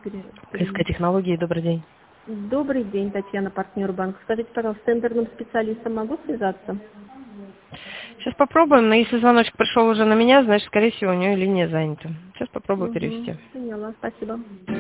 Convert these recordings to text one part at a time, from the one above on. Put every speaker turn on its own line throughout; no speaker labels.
КСК технологии, добрый день.
Добрый день, Татьяна, партнер банка. Скажите, пожалуйста, с тендерным специалистом могу связаться?
Сейчас попробуем, но если звоночек пришел уже на меня, значит, скорее всего, у нее линия занята. Сейчас попробую
Угу,
перевести.
поняла, спасибо.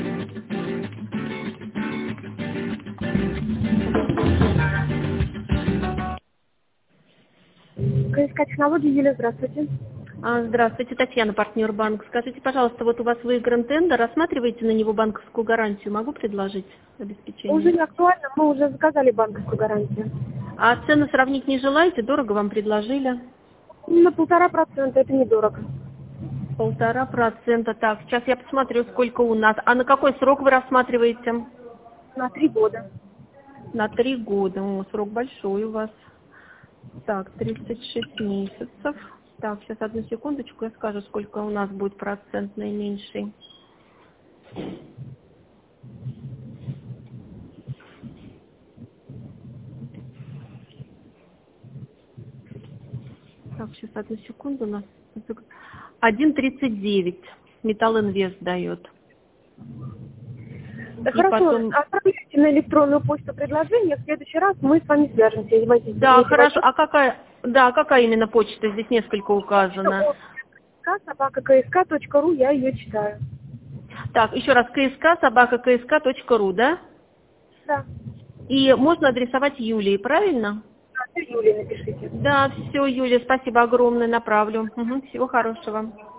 КСК технологии, Юлия, здравствуйте.
Здравствуйте, Татьяна, партнер банка. Скажите, пожалуйста, вот у вас выигран тендер, рассматриваете на него банковскую гарантию? Могу предложить
Уже
обеспечение?
не актуально, мы уже заказали банковскую гарантию.
А цену сравнить не желаете? Дорого вам предложили.
На 1,5% это недорого.
1,5%. Так, сейчас я посмотрю, сколько у нас. А на какой срок вы рассматриваете?
На 3 года.
На 3 года. О, срок большой у вас. Так, 36 месяцев. Так, сейчас одну секундочку, я скажу, сколько у нас будет процент наименьший. Так, сейчас одну секунду у нас. 1,39 Металлинвест дает.
Да,
И
хорошо,
потом...
отправляйте на электронную почту предложение, в следующий раз мы с вами свяжемся.
Да, хорошо. А какая именно почта? Здесь несколько указано.
КСК.ру, я ее читаю.
Так, еще раз, ksk@ksk.ru, да?
Да.
И можно адресовать Юлии, правильно?
Юлия, напишите.
Да, все, Юлия, спасибо огромное, направлю. Угу, всего хорошего.